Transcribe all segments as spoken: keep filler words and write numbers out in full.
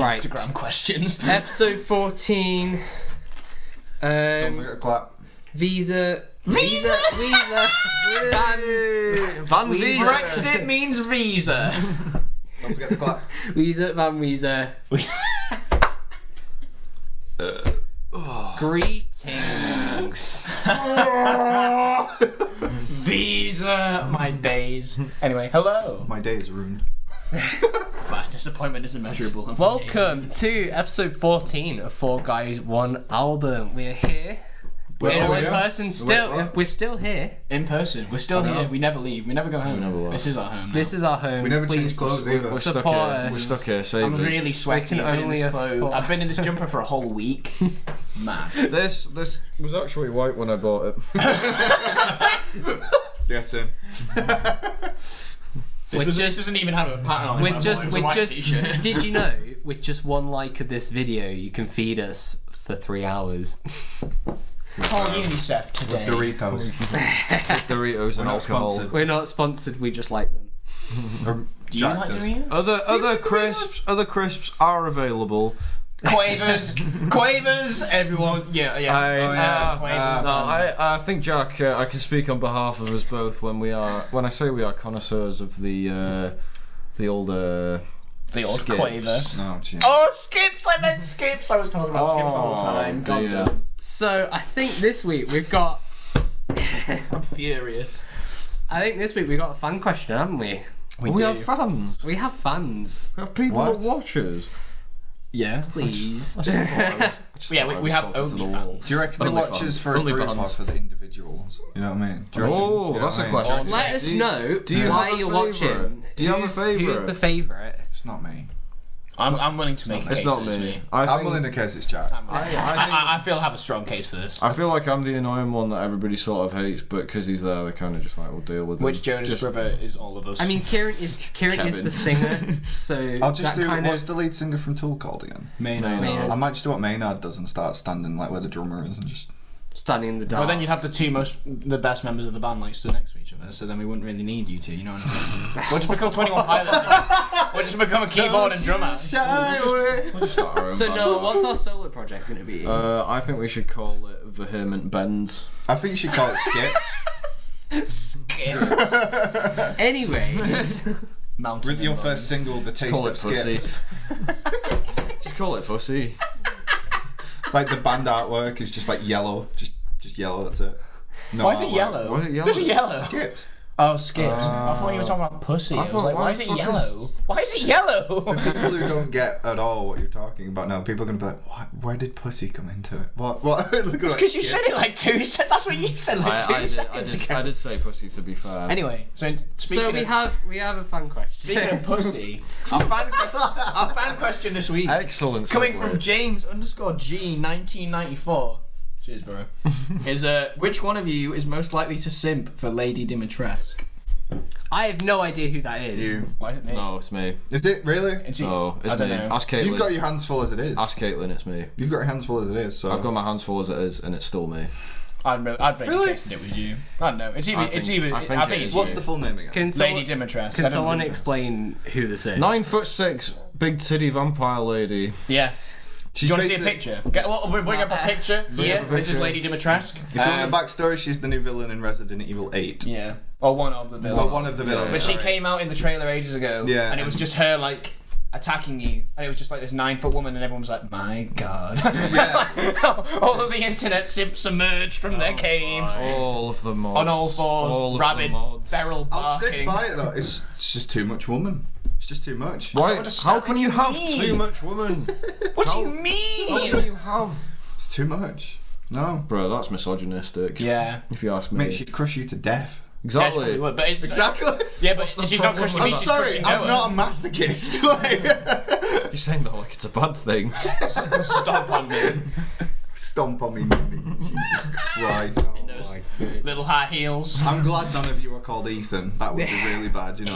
Right. Instagram questions. Episode fourteen. Don't Um, forget to clap. Visa. Visa. Visa. Van. Van Visa. Visa. Brexit means visa. Don't forget to clap. Visa. Van Visa. Greetings. Visa, my days. Anyway, hello. My day is ruined. My disappointment is immeasurable. Welcome to episode fourteen of Four Guys One Album. We're here. Wait, in oh, one yeah? person still. Wait, what? We're still here. In person. We're still I know. here. We never leave. We never go home. never This is our home now. This is our home. We never Please change clothes either. We're stuck support here. us. We're stuck here. Save I'm us. really sweaty. We can I've been in only this clothes. afford- I've been in this jumper for a whole week. Man. This this was actually white when I bought it. Yes, sir. This, With was, just- this doesn't even have a pattern on it. With I just, bought it. It was a with white just, t-shirt. did you know? With just one like of this video, you can feed us for three hours. Call UNICEF today. Doritos. Doritos and not alcohol. sponsored. We're not sponsored. We just like them. Or Do you Jack like does. Doritos? Other other crisps other crisps are available. Quavers, Quavers, everyone, yeah, yeah. I- Oh, yeah. Uh, Quavers. Uh, No, I, I think Jack, uh, I can speak on behalf of us both when we are when I say we are connoisseurs of the uh, the old uh, the old skips. Quaver. No, gee. Oh, skips! I meant skips. I was talking about skips all the Oh, time. God dear. damn. So I think this week we've got. I'm furious. I think this week we got a fan question, haven't we? We, we do. have fans. We have fans. We have people What? that watch us. Yeah. Please. Yeah, we- we have only fans. Do you reckon the Only watches fans. for a Only group or fans. for the individuals? You know what I mean? Do you reckon- Oh, you know that's what a I mean? question. Let us Do you- know do you why have a you're favourite? watching. Do you have a Who's- favourite? Who's the favourite? It's not me. I'm, I'm willing to make a It's case not that me. it's me. I I'm think- willing to case it's Jack. I'm- I- I I, think- I, I feel I have a strong case for this. I feel like I'm the annoying one that everybody sort of hates, but because he's there, they kind of just like, we'll deal with him. Which Jonas Just- brother is all of us. I mean, Kieran is Kieran is Kevin. the singer, so I'll just that do. kind What's of. the lead singer from Tool called again? Maynard. Maynard. I might just do what Maynard does and start standing like where the drummer is and just. Standing in the dark. Well, then you'd have the two most, the best members of the band like stood next to each other, so then we wouldn't really need you two, you know what I'm saying? We'll just become twenty-one Pilots. We'll just become a keyboard and drummer. Shy away. We'll just start our own So band. no, what's our solo project going to be? Uh, I think we should call it Vehement Bends. I think you should call it Skip. Anyways, Mountain With your and first Bones. single, The Taste Call of it Pussy. Skips. Just call it Pussy. Like the band artwork is just like yellow, just just yellow. That's it. No Why is it artwork. yellow? Why is it yellow? There's a yellow. Skips. Oh, skips. I thought you were talking about pussy. I, was thought, like, why why is it the fuck is- yellow? Why is it yellow? People who don't get at all what you're talking about now, people are gonna be like, what? Where did pussy come into it? What? What? Look at that Because you skip. said it like two se- That's what you said like I, two I, did, I, seconds did, ago. I did say Pussy, to be fair. Anyway, so speaking so we of, have we have a fan question. speaking of pussy, our fan, our fan question this week Excellent. coming segue. from James underscore G nineteen ninety-four. Cheers, bro. is uh, which one of you is most likely to simp for Lady Dimitrescu? I have no idea who that is. You. Why is it me? No, it's me. Is it really? It's he- No, it's I don't me. know. Ask Caitlin. You've got your hands full as it is. Ask Caitlin, it's me. You've got your hands full as it is. So I've got my hands full as it is, and it's still me. I'd, re- I'd make Really? a case that it was you. I don't know. It's either. I it's think- either. I I think think, it it's is you. What's the full name again? Can Lady someone, Dimitrescu. can I don't someone know. explain who this is? Nine foot six, big titty vampire lady. Yeah. She's Do you want to see a basically- picture? Get, well, we'll bring up a picture here. up a This is picture. Lady Dimitrescu. If you want Um, the backstory, she's the new villain in Resident Evil eight. Yeah. Or one of the villains. But one of the villains. But she sorry. came out in the trailer ages ago. Yeah. And it was just her, like, attacking you. And it was just like this nine foot woman, and everyone was like, my god. Yeah. All of the internet simps emerged from their caves. All of the mods. On all fours, All of rabid, the mods. feral I'll stick barking. by it though. It's, it's just too much woman. It's just too much. Why? What does- How what can do you you have mean? too much woman? What How- do you mean? How can you have? It's too much. No. Bro, that's misogynistic. Yeah. If you ask me. Mate, she'd crush you to death. Yeah, she probably Exactly. would, but it's, Exactly. Yeah, but the she's not problem crushing with me, that? I'm she's sorry, crushing I'm Noah. not a masochist. Like, You're saying that like it's a bad thing. Stomp on me. stomp on me, mummy. Jesus Christ. In those little high heels. I'm glad none of you are called Ethan. That would be really bad, you know.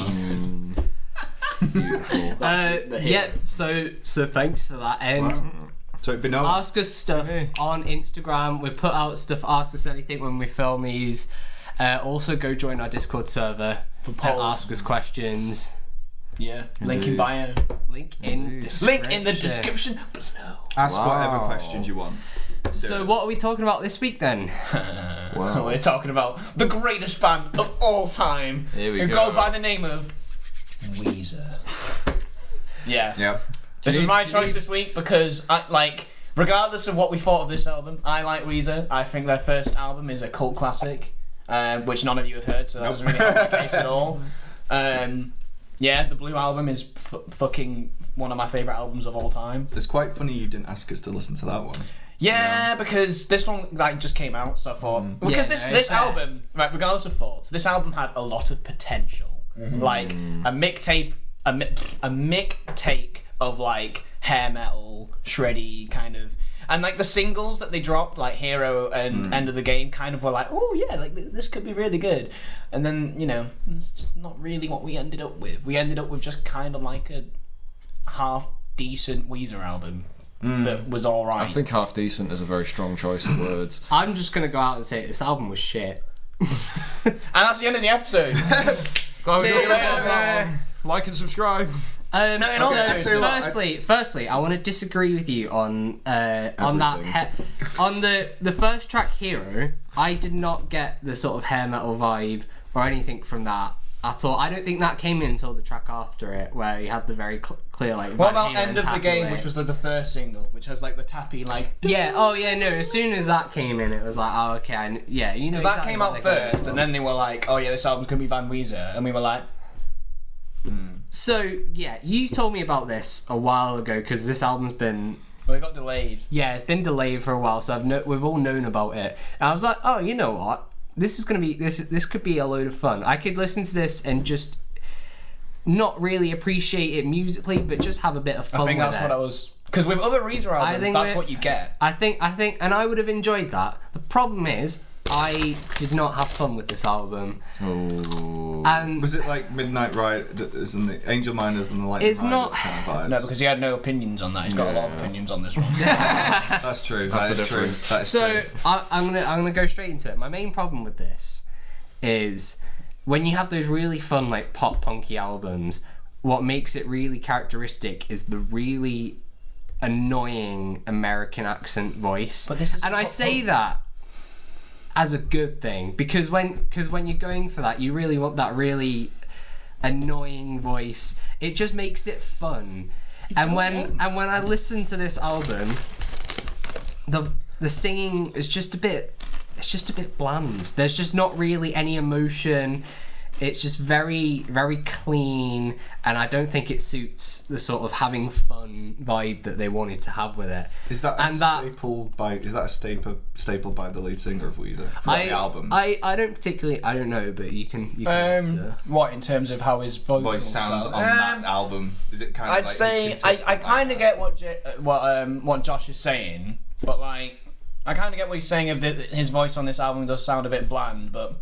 Beautiful. Uh, the hit. yeah. So so thanks for that. And So it'd be no. ask us stuff on Instagram. We put out stuff. Ask us anything when we film these. Uh, also, go join our Discord server and polls. ask us questions. Yeah. Link in Indeed. bio. Link in Indeed. description. Link in the description below. Ask Wow. whatever questions you want. So what are we talking about this week then? Wow. We're talking about the greatest band of all time. Here we who go. go by the name of Weezer. Yeah. Yeah. This Do is you my need- choice this week because I like, regardless of what we thought of this album, I like Weezer. I think their first album is a cult classic, um, which none of you have heard, so that doesn't really help my case at all. Um, yeah, the Blue album is f- fucking one of my favourite albums of all time. It's quite funny you didn't ask us to listen to that one. Yeah, because this one like just came out, so I thought because Yeah, this no, this it's fair. album, right, regardless of thoughts, this album had a lot of potential. Like a mixtape, a mi- a mixtape of like hair metal, shreddy kind of, and like the singles that they dropped, like Hero and End of the Game, kind of were like, oh yeah, like th- this could be really good. And then you know, it's just not really what we ended up with. We ended up with just kind of like a half decent Weezer album. That was alright. I think half decent is a very strong choice of words. I'm just gonna go out and say this album was shit. And that's the end of the episode. Glad we See got you through that later. one. Like and subscribe. Um, No, in so all I tell you what, I- firstly, firstly, I want to disagree with you on uh, on that Everything. he- on the the first track, Hero. I did not get the sort of hair metal vibe or anything from that at all. I don't think that came in until the track after it, where you had the very cl- clear like. What Van about Halen End of the tappy Game, lick. which was the, the first single, which has like the tappy like. Yeah. Oh yeah. No. As soon as that came in, it was like, oh okay. I kn- yeah. You know. Because that exactly came what out they're going first, for. and then they were like, "Oh yeah, this album's gonna be Van Weezer," and we were like, So yeah, you told me about this a while ago because this album's been "Well, it got delayed." yeah, it's been delayed for a while, so I've no- we've all known about it. And I was like, oh, you know what? This is gonna be this. This could be a load of fun. I could listen to this and just not really appreciate it musically, but just have a bit of fun I think with that's it. what I was. Because with other Weezer albums, think that's that- what you get. I think, I think, and I would have enjoyed that. The problem is, I did not have fun with this album, Oh. and Was it like Midnight Riders and the Angel Miners and the Lightning It's Riders not- kind of vibes? No, because he had no opinions on that. He's got a lot of Yeah. opinions on this one. That's true. That's That the is true. difference. That is so true. I, I'm gonna I'm gonna go straight into it. My main problem with this is when you have those really fun like pop punky albums. What makes it really characteristic is the really annoying American accent voice. But this is and I pop say punk. that as a good thing because when because when you're going for that, you really want that really annoying voice. It just makes it fun. And when and when I listen to this album, the the singing is just a bit it's just a bit bland. There's just not really any emotion. It's just very very clean, and I don't think it suits the sort of having fun vibe that they wanted to have with it. Is that a and that- staple by? Is that a staple staple by the lead singer of Weezer for I, the album? I, I don't particularly I don't know, but you can you can Um, answer. what in terms of how his vocal Voice sounds style- on Um, that album. Is it kind of I'd like say he's I, consistent I like kind of that? get what J- uh, what um what Josh is saying, but like I kind of get what he's saying. Of the, his voice on this album does sound a bit bland, but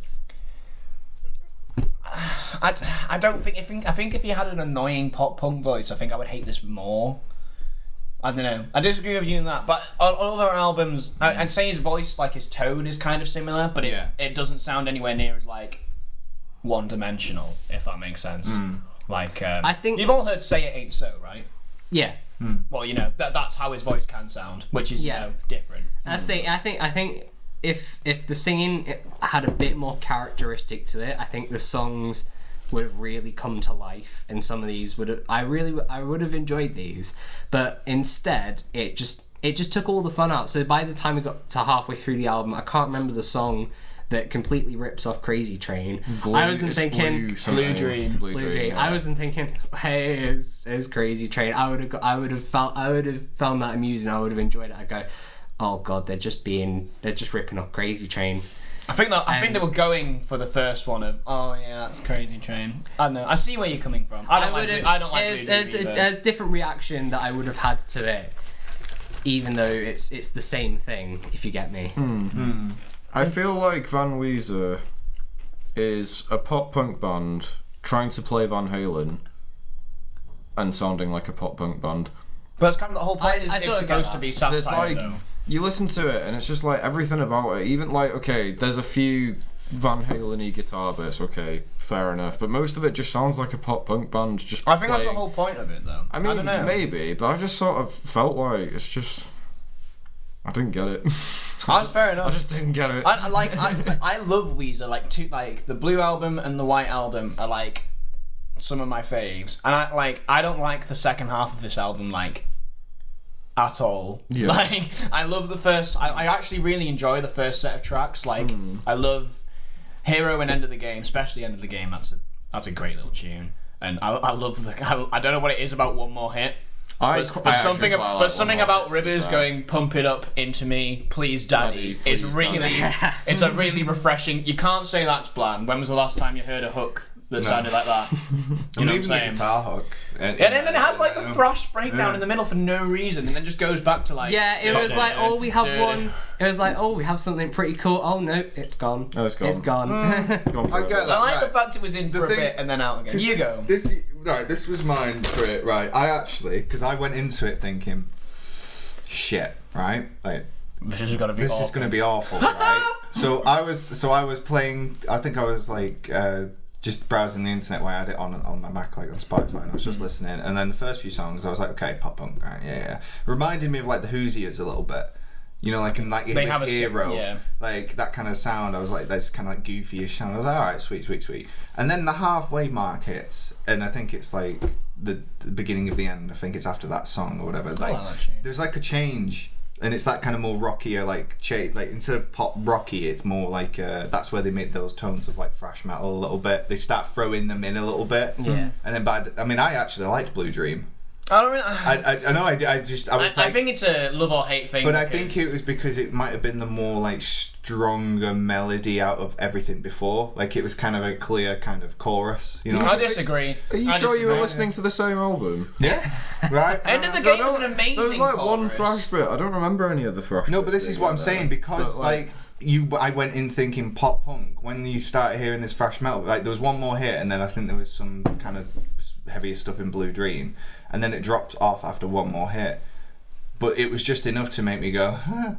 I, I don't think I think I think if he had an annoying pop punk voice, I think I would hate this more. I don't know. I disagree with you on that, but on, on other albums, I, I'd say his voice, like his tone, is kind of similar, but it Yeah. it doesn't sound anywhere near as like one dimensional, if that makes sense. Like um, I think- you've all heard "Say It Ain't So," right? Yeah. Well, you know that that's how his voice can sound, which is Yeah. you know different. I think I think I think if if the singing had a bit more characteristic to it, I think the songs would have really come to life, and some of these would have I really I would have enjoyed these, but instead it just it just took all the fun out. So by the time we got to halfway through the album, I can't remember the song that completely rips off Crazy Train. I wasn't It's thinking Blue, something. Blue Dream. Blue, Blue Dream. Dream. yeah. I wasn't thinking, hey, it's, it's Crazy Train. I would have, I would have felt, I would have found that amusing. I would have enjoyed it. I go, oh god, they're just being, they're just ripping off Crazy Train. I think that I Um, think they were going for the first one of oh yeah that's Crazy Train. I don't know. I see where you're coming from. I don't like. would Blue- I don't like. There's, Blue there's, Dream a, either. there's different reaction that I would have had to it, even though it's it's the same thing. If you get me. I feel like Van Weezer is a pop punk band trying to play Van Halen and sounding like a pop punk band. But it's kind of the whole point. I- is I it's sort of get supposed that. to be So it's satire, like though. you listen to it and it's just like everything about it. Even like okay, there's a few Van Halen-y guitar bits, okay, fair enough. But most of it just sounds like a pop punk band. Just I think that's the playing- whole point of it, though. I mean, I don't know. maybe, but I just sort of felt like it's just. I didn't get it. That's fair enough. I just didn't get it. I, I like I, I love Weezer. Like two, like the Blue album and the White album are like some of my faves, and I like I don't like the second half of this album like at all. Yeah. Like I love the first. I, I actually really enjoy the first set of tracks. Like Mm. I love Hero and End of the Game, especially End of the Game. That's a that's a great little tune, and I, I love the. I, I don't know what it is about One More Hit. I, But, I but actually something, quite ab- like but something One More about Hit, to be Rivers fair. going "Pump it up into me, please, daddy" Daddy, is please, really, daddy. it's a really refreshing. You can't say that's bland. When was the last time you heard a hook that sounded like that? You And know what I'm even the saying? guitar hook. And then, then it has like the thrash breakdown in the middle for no reason, and then just goes back to like Yeah, it was like, oh, we have one. It was like, oh, we have something pretty cool. Oh no, it's gone. Oh, it's gone. It's gone. Gone I forever. get I that. like the right. fact it was in The for thing- a bit and then out again. You this, go. This, right, this was mine for it, right. I actually, because I went into it thinking, shit, right? Like, This is gonna be. this is going to be awful, right? so I was, so I was playing. I think I was like uh, just browsing the internet where I had it on on my Mac, like on Spotify, and I was just listening. And then the first few songs, I was like, okay, pop punk, right? Yeah, yeah. Reminded me of like the Hoosiers a little bit. You know, like in like They with have a si- Hero, yeah. like that kind of sound. I was like, that's kind of like goofy-ish sound. I was like, all right, sweet, sweet, sweet. And then the halfway mark hits, and I think it's like the, the beginning of the end. I think it's after that song or whatever. Like, like that tune. there's like a change, and it's that kind of more rockier, like cha- like instead of pop rocky, it's more like uh, that's where they make those tones of like thrash metal a little bit. They start throwing them in a little bit, Yeah. And then by, the, I mean, I actually liked Blue Dream. I don't really. I, I, I know, I, I just, I I, was I like. think it's a love or hate thing. But I because- think it was because it might have been the more like stronger melody out of everything before. Like it was kind of a clear kind of chorus, you know. I disagree. Are you I sure you were disagree. listening to the same album? Yeah, right. End of the I Game don't- was an amazing. There was like one chorus. thrash bit. I don't remember any of the thrash. No, but bits this is being what in I'm there. saying because But, like you, I went in thinking pop punk. When you started hearing this thrash metal, like there was one more hit, and then I think there was some kind of heavier stuff in Blue Dream, and then it dropped off after one more hit. But it was just enough to make me go, huh.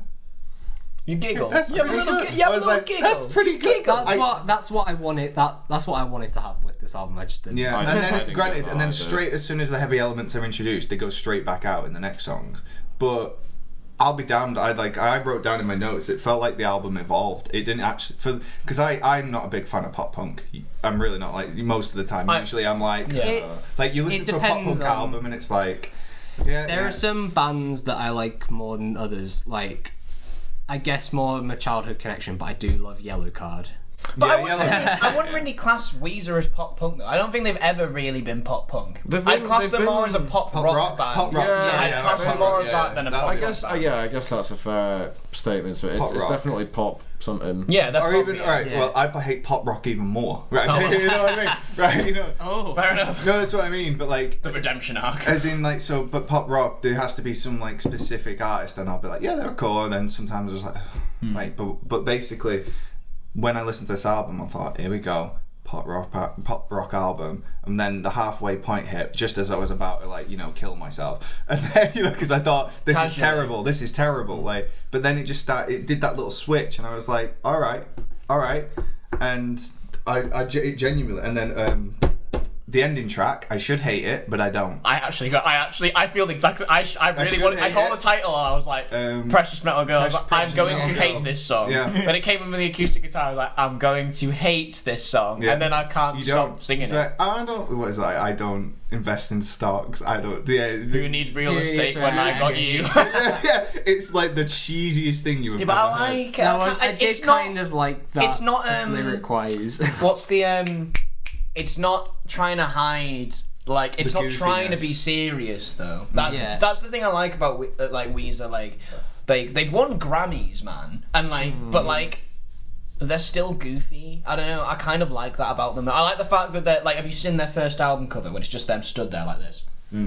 You giggle. That's you have a pretty little, good. gi- you have I a was little like, giggle. that's pretty good. That's I- what. That's what I wanted. That's that's what I wanted to have with this album. I just didn't. Yeah, I and didn't- then I it, didn't granted, get and then that straight as soon as the heavy elements are introduced, they go straight back out in the next songs. But I'll be damned. I like I wrote down in my notes. It felt like the album evolved. It didn't actually for because I I'm not a big fan of pop punk. I'm really not. Like most of the time, I- usually I'm like Yeah. uh, It- like you listen it to a pop depends punk on- album and it's like yeah. There yeah. are some bands that I like more than others. Like, I guess more of my childhood connection, but I do love Yellow Card. But Yeah, I, wouldn't, Yellow- I wouldn't really class Weezer as pop punk though. I don't think they've ever really been pop punk. They've I'd been- class they've them more been as a pop, Pop rock, rock- band. pop rock, Yeah, yeah, I'd yeah, class pop them more rock, of yeah, that than a that pop would I be rock guess, uh, band. yeah, I guess that's a fair statement. So it's, Pop it's rock. definitely pop something. Yeah, they're Or probably, even right, yeah. well, I hate pop rock even more. Right, Oh. you know what I mean? Right, you know. Oh. fair enough. No, that's what I mean. But like, The redemption arc. as in like so, but pop rock there has to be some like specific artist, and I'll be like, yeah, they're cool. And then sometimes it's like, like, but but basically, when I listened to this album, I thought, here we go, pop rock pop, pop rock album. And then the halfway point hit, just as I was about to like you know kill myself, and then you know because I thought this is Casually. terrible, this is terrible. Like, but then it just started, it did that little switch, and I was like, all right, all right, and I I ge- it genuinely, and then um. The ending track, I should hate it, but I don't. I actually got. I actually. I feel exactly. I. Sh- I really should wanted. I hate caught it. the title and I was like, Um, "Precious Metal Girl." I was Precious- like, I'm Precious going Metal to Girl. hate this song. Yeah. Then it came in with the acoustic guitar. I was like, I'm going to hate this song, Yeah. and then I can't You stop don't singing it's it. like, I don't. What is that? I don't invest in stocks. I don't. Yeah. Who needs real Yeah, estate it's when I right. got you? yeah, yeah, it's like the cheesiest thing you have Yeah, but ever I heard. like. That uh, was, I it's did not, kind of like that. it's not, just um, lyric wise. What's the um? It's not trying to hide. Like it's The not trying to be goofiness. serious though. That's Yeah. that's the thing I like about We- uh, like Weezer. Like they they've won Grammys, man, and like but like they're still goofy. I don't know. I kind of like that about them. I like the fact that they're like. Have you seen their first album cover when it's just them stood there like this?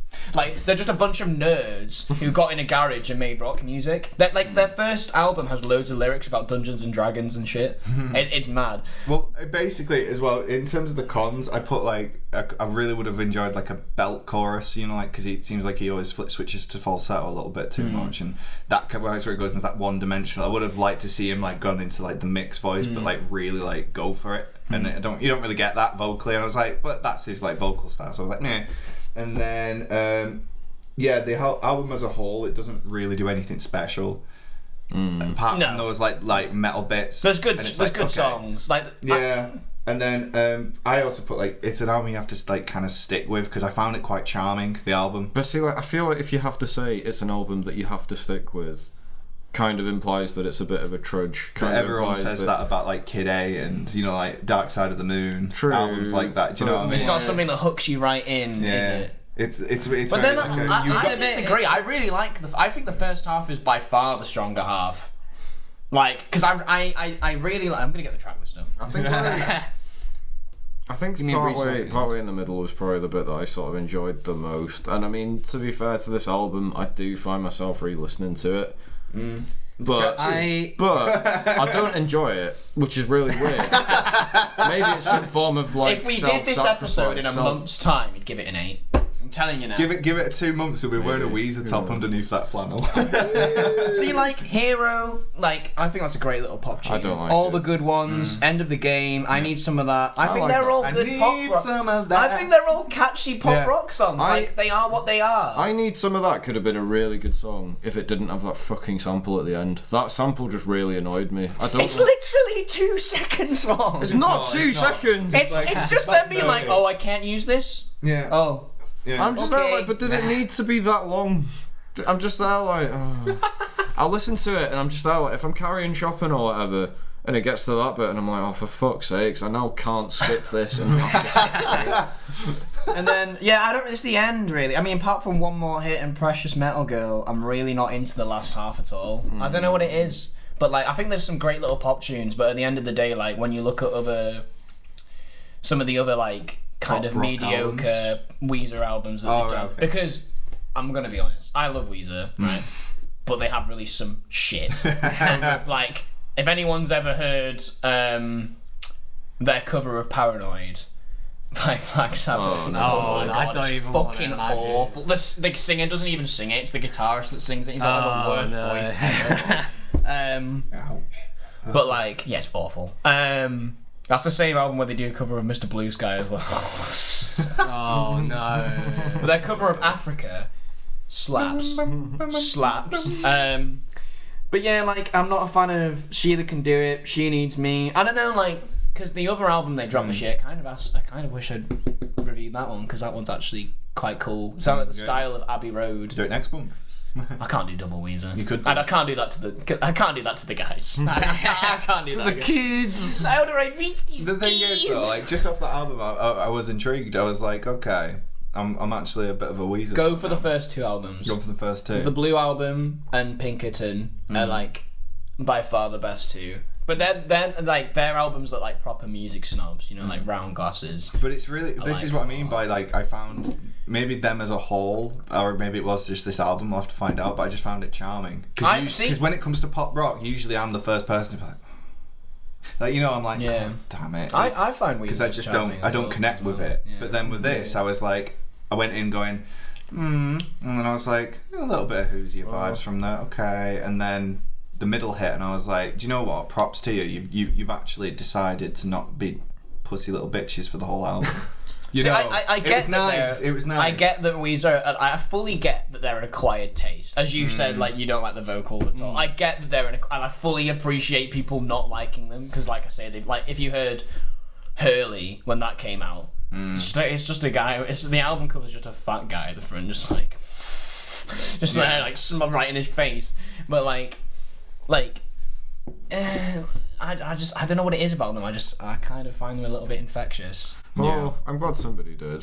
Like they're just a bunch of nerds who got in a garage and made rock music. That like their first album has loads of lyrics about Dungeons and Dragons and shit. it, it's mad. Well, basically, as well, in terms of the cons, I put like I, I really would have enjoyed like a belt chorus, you know, like because it seems like he always flip switches to falsetto a little bit too mm. much, and that where it goes into that one dimensional. I would have liked to see him like gone into like the mixed voice, mm. but like really like go for it. Mm. And I don't, you don't really get that vocally. And I was like, but that's his like vocal style. So I was like, nah. And then, um, yeah, the whole album as a whole, it doesn't really do anything special. Mm. Apart no. from those like like metal bits. There's good, there's like, good okay. songs. Like yeah. I, and then um, I also put like it's an album you have to like kind of stick with because I found it quite charming. The album. But see, like I feel like if you have to say it's an album that you have to stick with, kind of implies that it's a bit of a trudge. Kind of everyone says that, that about like Kid A and you know like Dark Side of the Moon. True. Albums like that. Do you know what I mean? It's not something that hooks you right in, yeah. is it? It's it's it's. But very, then like, I, a, you I, I got- disagree. I really like the. I think the first half is by far the stronger half. Like, because I, I I I really like. I'm gonna get the track list up. I think. Like, I think Give me a brief partway, second. partway in the middle was probably the bit that I sort of enjoyed the most. And I mean, to be fair to this album, I do find myself re-listening to it. Mm. But I but I don't enjoy it, which is really weird. Maybe it's some form of like If we did this episode in a self- month's time, you'd give it an eight. I'm telling you now. Give it give it two months and we're wearing a Maybe. Weezer top Yeah. underneath that flannel. See, like Hero, like I think that's a great little pop tune. I don't like all it. the good ones. End of the game. I need some of that. I, I think like they're that. all I good need pop rock. some of that. I think they're all catchy pop Yeah. rock songs. I- like they are what they are. I Need Some of That could have been a really good song if it didn't have that fucking sample at the end. That sample just really annoyed me. I don't it's know. literally two seconds long. It's not not, two it's not. seconds. It's it's just them being like, oh, I can't use this. yeah. Oh, yeah. I'm just Okay. there like, but did it need to be that long? I'm just there like, oh. I'll listen to it and I'm just there like, if I'm carrying shopping or whatever, and it gets to that bit and I'm like, oh, for fuck's sakes, I now can't skip this and have to skip it. and then yeah, I don't. It's the end really. I mean, apart from One More Hit and Precious Metal Girl, I'm really not into the last half at all. I don't know what it is, but like I think there's some great little pop tunes. But at the end of the day, like when you look at other, some of the other like kind Pop of rock mediocre Weezer albums that Oh, they've right, done, okay. because I'm gonna be honest, I love Weezer, right? But they have released some shit. And, like if anyone's ever heard um, their cover of Paranoid by Black Sabbath, Oh, no. my Oh, I God, don't it's even wanna fucking imagine. awful. The, the singer doesn't even sing it; it's the guitarist that sings it. He's got like, Oh, the worst no. voice ever. um, Ouch. but like, yeah, it's awful. Um, that's the same album where they do a cover of Mister Blue Sky as well. oh no. But their cover of Africa slaps, slaps. Um, but yeah, like I'm not a fan of Sheila Can Do It. She Needs Me. I don't know, like because the other album they dropped this year, I kind of asked, I kind of wish I'd reviewed that one because that one's actually quite cool. It sounds like the Yeah. style of Abbey Road. Do it next month. I can't do double Weezer. You could do. and I can't do that to the. I can't do that to the guys. I, I can't, I can't do that. The kids. How do I reach these The thing is though, kids? like just off that album, I, I, I was intrigued. I was like, okay, I'm I'm actually a bit of a Weezer. Go fan for the now. first two albums. Go for the first two. The Blue Album and Pinkerton are like by far the best two. But they're, they're like their albums look like proper music snobs, you know, like Round Glasses. But it's really this like is what I it a mean lot. by like I found maybe them as a whole, or maybe it was just this album. I'll have to find out. But I just found it charming I- because see- when it comes to pop rock, usually I'm the first person to be like, like you know, I'm like, Yeah. God damn it, I, I find Weezer because I just charming don't I as don't well, connect as with well. it. Yeah. But then with this, I was like, I went in going, hmm, and then I was like, a little bit of Who's vibes from there, okay, and then the middle hit, and I was like, do you know what? Props to you. You you you've actually decided to not be pussy little bitches for the whole album. You See, know, I, I, I it get was that nice. they're- It was nice. I get that Weezer. and I fully get that they're an acquired taste, as you said. Like you don't like the vocals at all. I get that they're an, and I fully appreciate people not liking them because, like I say, they like if you heard Hurley when that came out, it's, just a, it's just a guy. It's the album cover's just a fat guy at the front, just like, just Yeah. there, like smug right in his face. But like, like. Uh, I, I just I don't know what it is about them. I just I kind of find them a little bit infectious. Well, I'm glad somebody did.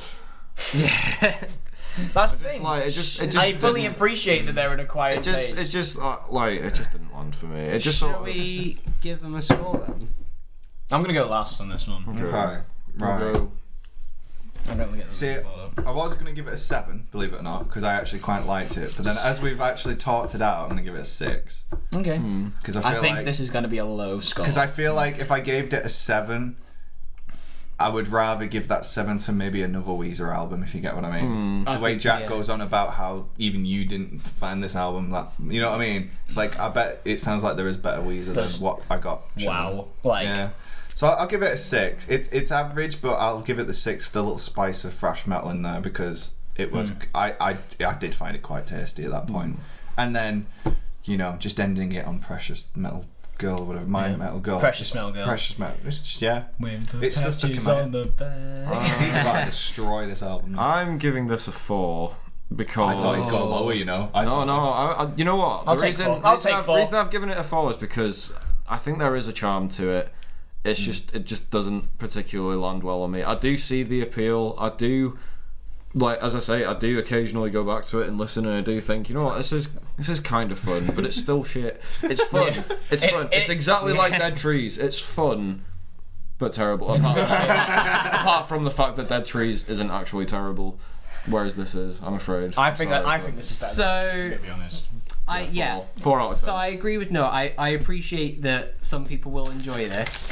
That's the thing. Like it just, it just I fully didn't- appreciate that they're an acquired It just, taste. it just uh, like it just didn't land for me. It just Shall sort of. we give them a score then? I'm gonna go last on this one. Okay. I'll Right. go- I'm going to get the See, I was going to give it a seven, believe it or not, because I actually quite liked it. But then as we've actually talked it out, I'm going to give it a six. Okay. Because I feel I think like, this is going to be a low score. Because I feel like if I gave it a seven, I would rather give that seven to maybe another Weezer album, if you get what I mean. The I way think, Jack yeah. goes on about how even you didn't find this album that, you know what I mean? It's like, I bet it sounds like there is better Weezer There's- than what I got. Wow. Like, Yeah. So I'll I'll give it a six. It's it's average, but I'll give it the six for the little spice of thrash metal in there because it was I, I I did find it quite tasty at that point. And then, you know, just ending it on Precious Metal Girl or whatever, My Yeah. Metal Girl. Precious Metal Girl. Precious Metal. It's just, yeah. With the It's stuff to patches come out. on the back. He's about to destroy this album. I I'm giving this a four because thought he'd go lower, you know. I No, thought- no. I, I, you know what? I'll the take reason, four. I'll reason take I've, four. reason I've given it a four is because I think there is a charm to it. It's just it just doesn't particularly land well on me. I do see the appeal. I do, like as I say, I do occasionally go back to it and listen, and I do think, you know what, this is this is kind of fun, but it's still shit. It's fun. Yeah. It's It- fun. it- it's exactly like yeah. Dead Trees. It's fun, but terrible. Apart, apart from the fact that Dead Trees isn't actually terrible, whereas this is. I'm afraid. I think Sorry, that I but- think this is better. So- to be honest. I yeah. Four, four out of ten. So I agree with no. I I appreciate that some people will enjoy this,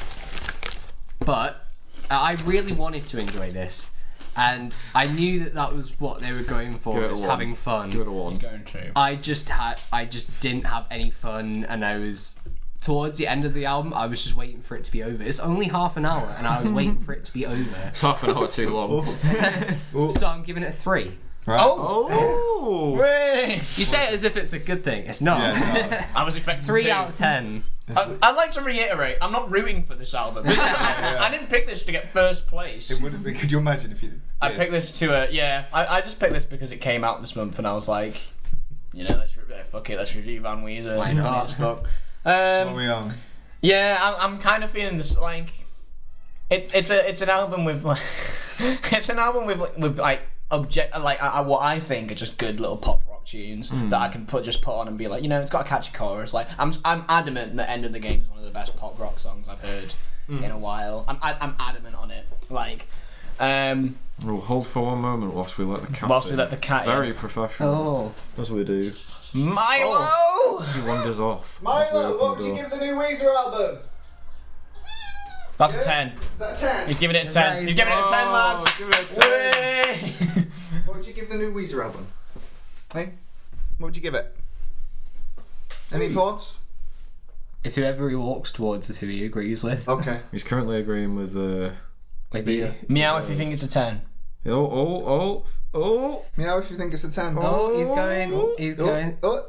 but I really wanted to enjoy this, and I knew that that was what they were going for, Give it a was one. having fun. Give it a one. Going to. I just had I just didn't have any fun, and I was towards the end of the album. I was just waiting for it to be over. It's only half an hour, and I was waiting for it to be over. It's half an hour too long. So I'm giving it a three. Right? Oh! Oh. Wait. You say it as if it's a good thing. It's not. Yeah, no. I was expecting Three two. out of ten. I, I'd like to reiterate, I'm not rooting for this album. I didn't pick this to get first place. It would have been. Could you imagine if you? I did? picked this to a yeah. I, I just picked this because it came out this month, and I was like, you know, let's re- fuck it, let's review Van Weezer. Why Funny not? as fuck. What are Um, we on? yeah, I'm, I'm kind of feeling this like, it, it's a it's an album with like, it's an album with with like object like I, I, what I think are just good little pop rock tunes that I can put just put on and be like, you know, it's got a catchy chorus. Like I'm I'm adamant that End of the Game is one of the best pop rock songs I've heard in a while. I'm I, I'm adamant on it. Like, um, We'll hold for one moment whilst we let the cat whilst we in. let the cat Very in. professional. Oh. As we do. Milo. He wanders off. as we open the door. the new Weezer album? That's a ten. Is that a ten? He's giving it a that ten. his- He's giving it a ten, Oh, lads. give it a ten. Way. What would you give the new Weezer album? Hey, what would you give it? Any thoughts? It's whoever he walks towards is who he agrees with. Okay. He's currently agreeing with uh With you. Meow if you think it's a ten. oh oh oh oh Meow if you think it's a ten. Oh, he's going. He's going. Oh,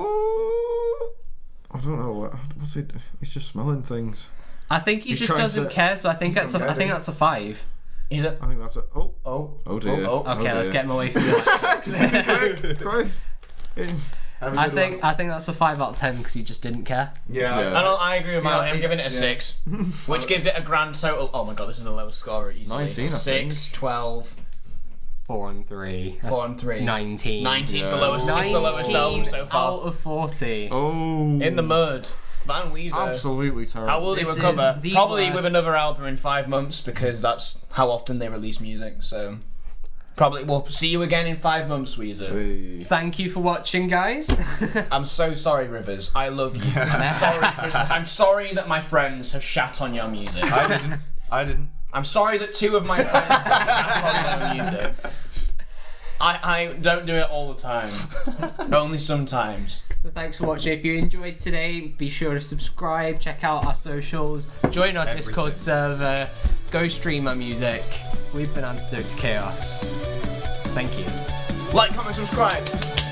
oh I don't know what what's he He's just smelling things. I think he He's just trying doesn't to- care. So I think that's a, I Okay. think that's a five. He's a I think that's it. Oh oh. oh dear. Oh, oh. Okay, oh let's dear. get him away from this. Christ. have a I good think one. I think that's a five out of ten because he just didn't care. Yeah. Yeah. I, don't, I agree with Milo. Yeah, I'm giving it a yeah. six, which gives it a grand total. Oh my god, this is the lowest score easily. nineteen, I Six, think. twelve, Four and three. That's four and three. Nineteen. Nineteen's the Yeah. lowest. It's the lowest album so out far. of forty. Oh. In the mud. Van Weezer. Absolutely terrible. How will he This recover? is the Probably worst. with another album in five months because that's how often they release music. So probably we'll see you again in five months, Weezer. Hey. Thank you for watching, guys. I'm so sorry, Rivers. I love you. I'm sorry. For, I'm sorry that my friends have shat on your music. I didn't. I didn't. I'm sorry that two of my friends have shat on your music. I, I don't do it all the time. Only sometimes. So thanks for watching. If you enjoyed today, be sure to subscribe, check out our socials, join our Everything. Discord server, go stream our music. We've been Antidote to Chaos. Thank you. Like, comment, subscribe.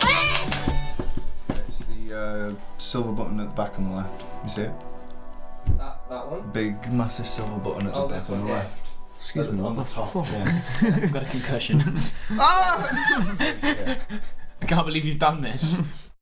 It's the uh, silver button at the back on the left. You see it? That, that one? Big, massive silver button at Oh, the this back on one, the yeah. left. Excuse me, On what the the top. Yeah. I've got a concussion. Ah! I can't believe you've done this.